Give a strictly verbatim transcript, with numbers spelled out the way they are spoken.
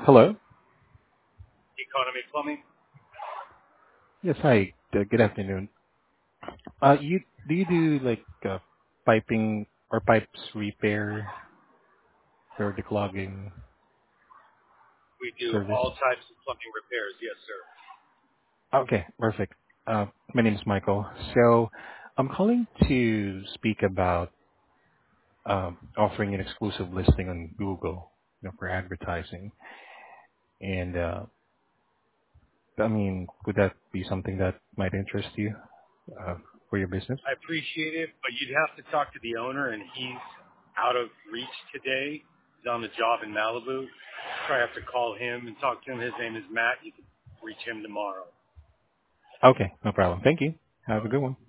Hello. Economy Plumbing. Yes, hi. Uh, Good afternoon. Uh, you do you do like uh, piping or pipes repair or declogging We do service? all types of plumbing repairs. Yes, sir. Okay, perfect. Uh, my name is Michael. So I'm calling to speak about um, offering an exclusive listing on Google, you know, for advertising. And uh, I mean, would that be something that might interest you uh, for your business? I appreciate it, but you'd have to talk to the owner, and he's out of reach today. He's on the job in Malibu. Probably have to call him and talk to him. His name is Matt. You can reach him tomorrow. Okay, no problem. Thank you. Have a good one.